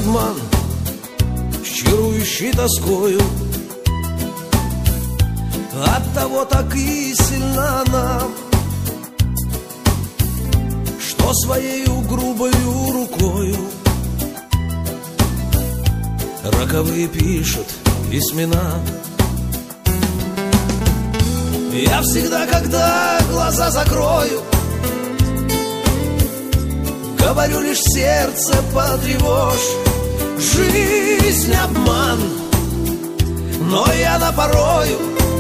обман с чарующей тоскою. Оттого так и сильна она, что своею грубою рукою роковые пишет письмена. Я всегда, когда глаза закрою, говорю лишь сердце потревожь. Жизнь обман, но и она порою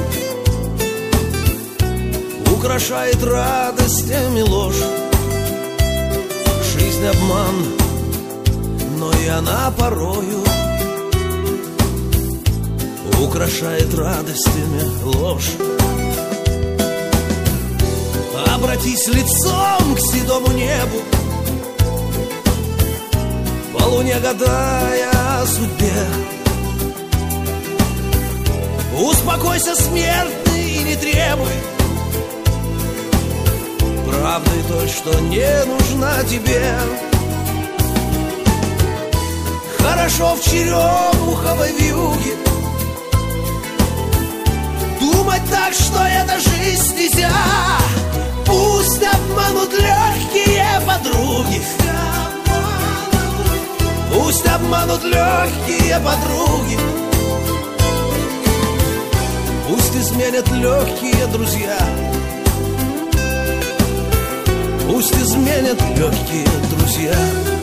украшает радостями ложь. Жизнь обман, но и она порою украшает радостями ложь. Обратись лицом к седому небу, по луне гадая о судьбе. Успокойся, смертный, и не требуй правды той, что не нужна тебе. Хорошо в черемуховой вьюге думать так, что это жизнь нельзя. Пусть обманут легкие подруги, пусть обманут легкие подруги, пусть изменят легкие друзья, пусть изменят легкие друзья.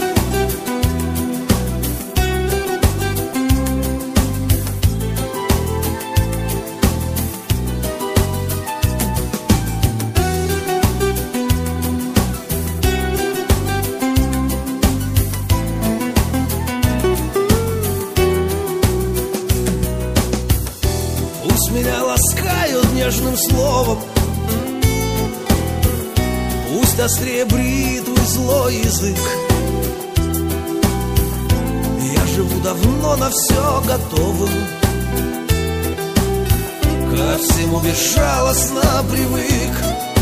Меня ласкают нежным словом, пусть острее бритвы злой язык. Я живу давно на все готовым, ко всему безжалостно привык.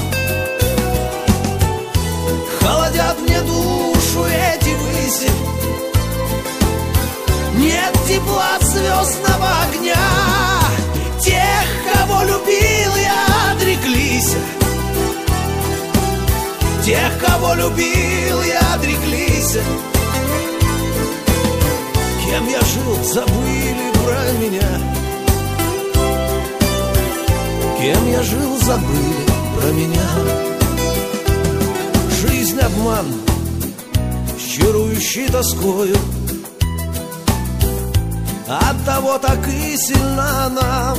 Холодят мне душу эти выси, нет тепла от звездного огня. Тех, кого любил, я отреклись. Тех, кого любил, я отреклись. Кем я жил, забыли про меня. Кем я жил, забыли про меня. Жизнь обман с чарующей тоскою, оттого так и сильна она,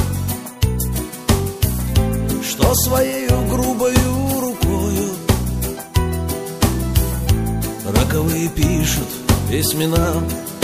что своею грубою рукою роковые пишет письмена.